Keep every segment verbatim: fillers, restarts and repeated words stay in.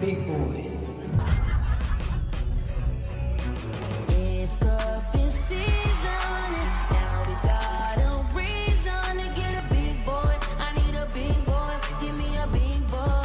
big boys. It's cuffing season, and now we got a reason to get a big boy. I need a big boy, give me a big boy.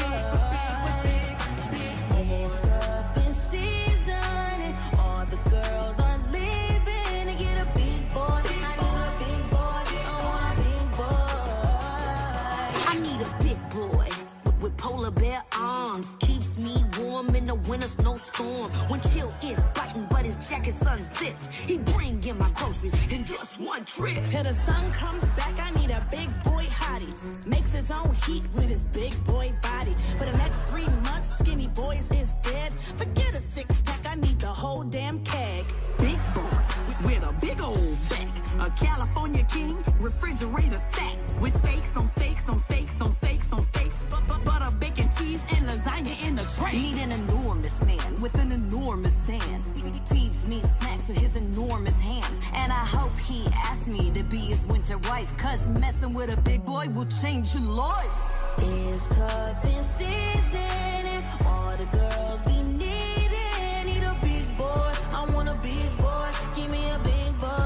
It's cuffing season, and all the girls are leaving to get a big boy. I need a big boy, I want a big boy. I need a big boy with polar bear arms, keeps me warm in the winter snowstorm. When chill is biting, but his jacket's unzipped. He bring in my groceries in just one trip. Till the sun comes back, I need a big boy hottie. Makes his own heat with his big boy body. For the next three months, skinny boys is dead. Forget a six pack, I need the whole damn keg. Big boy with a big old back, a California king, refrigerator stack with steaks on steaks on steaks on steaks on steaks, bu- bu- butter, bacon, cheese, and lasagna in the tray. Need an enormous man with an enormous stand. He feeds me snacks with his enormous hands. And I hope he asks me to be his winter wife, cause messing with a big boy will change your life. It's cuffing season, and all the girls be needing. Need a big boy, I want a big boy, give me a big boy.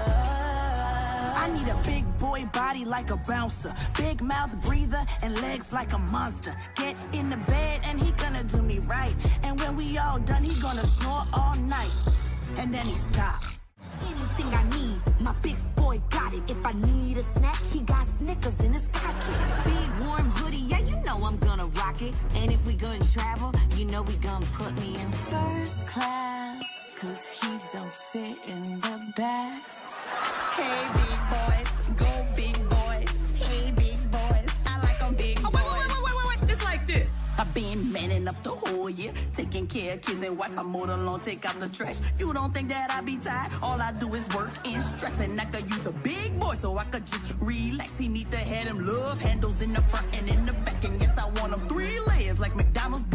I need a big boy body like a bouncer, big mouth breather and legs like a monster. Get in the bed and he gonna do me right, and when we all done he gonna snore all night, and then he stops. Anything I need, my big boy got it. If I need a snack, he got Snickers in his pocket. Big warm hoodie, yeah, you know I'm gonna rock it. And if we gonna travel, you know we gonna put me in first class, cause he don't fit in the back. Hey big boys, go big boys. Hey big boys, I like them big boys. Oh, wait, wait, wait, wait, wait, wait. It's like this. I've been manning up the whole year, taking care of kids and wife. I mowed the lawn, take out the trash. You don't think that I be tired? All I do is work and stress, and I could use a big boy so I could just relax. He need to have them love handles in the front and in the back, and yes, I want them three layers like McDonald's.